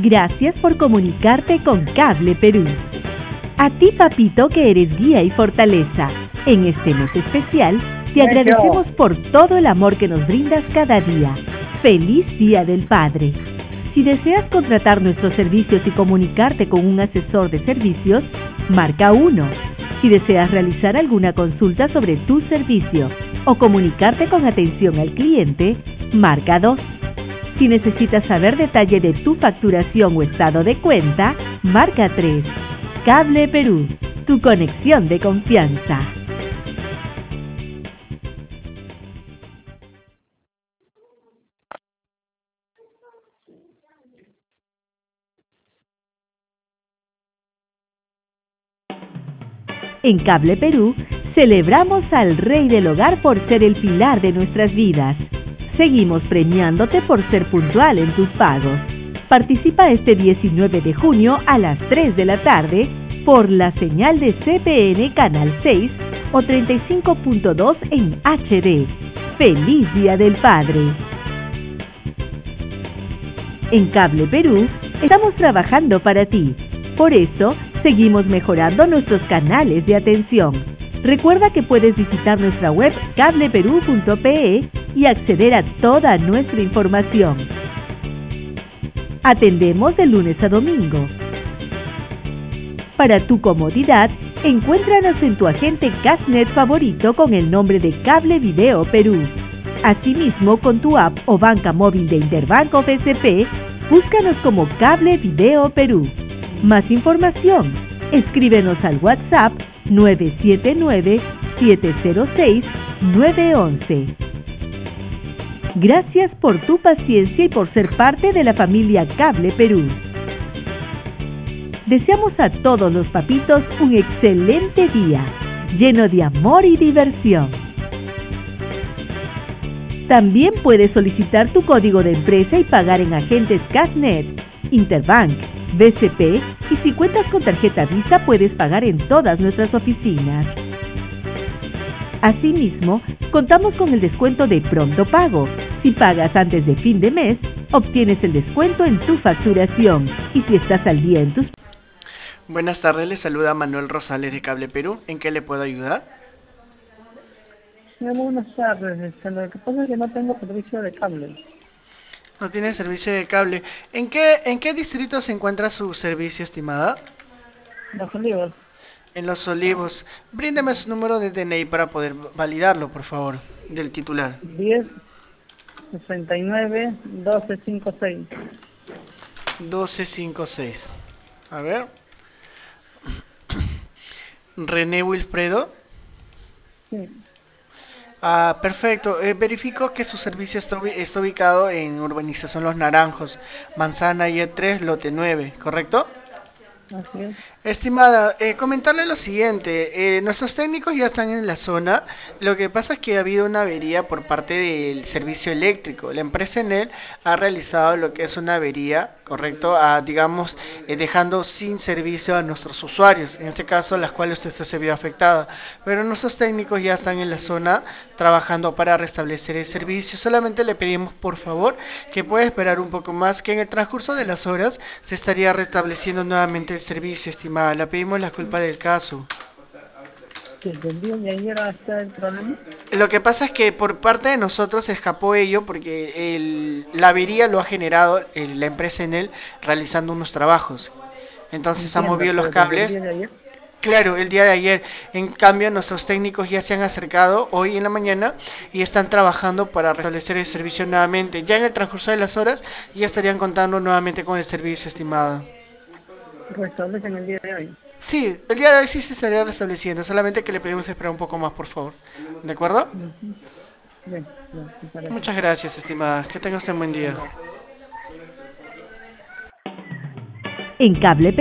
Gracias por comunicarte con Cable Perú. A ti, papito, que eres guía y fortaleza. En este mes especial, te agradecemos por todo el amor que nos brindas cada día. ¡Feliz Día del Padre! Si deseas contratar nuestros servicios y comunicarte con un asesor de servicios, marca 1. Si deseas realizar alguna consulta sobre tu servicio o comunicarte con atención al cliente, marca 2. Si necesitas saber detalle de tu facturación o estado de cuenta, marca 3. Cable Perú, tu conexión de confianza. En Cable Perú, celebramos al Rey del Hogar por ser el pilar de nuestras vidas. Seguimos premiándote por ser puntual en tus pagos. Participa este 19 de junio a las 3 de la tarde por la señal de CPN Canal 6 o 35.2 en HD. ¡Feliz Día del Padre! En Cable Perú, estamos trabajando para ti. Por eso, seguimos mejorando nuestros canales de atención. Recuerda que puedes visitar nuestra web cableperú.pe y acceder a toda nuestra información. Atendemos de lunes a domingo. Para tu comodidad, encuéntranos en tu agente Cashnet favorito con el nombre de Cable Video Perú. Asimismo, con tu app o banca móvil de Interbank o BCP, búscanos como Cable Video Perú. Más información, escríbenos al WhatsApp 979-706-911. Gracias por tu paciencia y por ser parte de la familia Cable Perú. Deseamos a todos los papitos un excelente día, lleno de amor y diversión. También puedes solicitar tu código de empresa y pagar en agentes Cashnet, Interbank, BCP, y si cuentas con tarjeta Visa puedes pagar en todas nuestras oficinas. Asimismo, contamos con el descuento de pronto pago. Si pagas antes de fin de mes, obtienes el descuento en tu facturación. Y si estás al día en tus... Buenas tardes, les saluda Manuel Rosales de Cable Perú. ¿En qué le puedo ayudar? Buenas tardes, lo que pasa es que no tengo servicio de cable. No tiene servicio de cable. ¿En qué distrito se encuentra su servicio, estimada? Los Olivos. En Los Olivos. Bríndeme su número de DNI para poder validarlo, por favor, del titular. 10-69-1256. 1256. A ver. René Wilfredo. Sí. Ah, perfecto. Verifico que su servicio está ubicado en Urbanización Los Naranjos, Manzana Y3, lote 9, ¿correcto? Así es. Estimada, comentarle lo siguiente, nuestros técnicos ya están en la zona. Lo que pasa es que ha habido una avería por parte del servicio eléctrico. La empresa Enel ha realizado lo que es una avería, correcto, digamos, dejando sin servicio a nuestros usuarios, en este caso las cuales usted se vio afectada. Pero nuestros técnicos ya están en la zona trabajando para restablecer el servicio. Solamente le pedimos por favor que pueda esperar un poco más, que en el transcurso de las horas se estaría restableciendo nuevamente el servicio, estimada. Le pedimos la culpa del caso. ¿Desde el día de ayer hasta el problema? Lo que pasa es que por parte de nosotros se escapó ello porque la avería lo ha generado la empresa Enel realizando unos trabajos. Entonces ha movido los cables. ¿Desde el día de ayer? Claro, el día de ayer. En cambio, nuestros técnicos ya se han acercado hoy en la mañana y están trabajando para restablecer el servicio nuevamente. Ya en el transcurso de las horas ya estarían contando nuevamente con el servicio, estimado. ¿Restablecen el día de hoy? Sí, el día de hoy sí se estaría restableciendo, solamente que le pedimos esperar un poco más, por favor. ¿De acuerdo? Bien, bien, muchas gracias, estimada. Que tenga usted un buen día. En Cable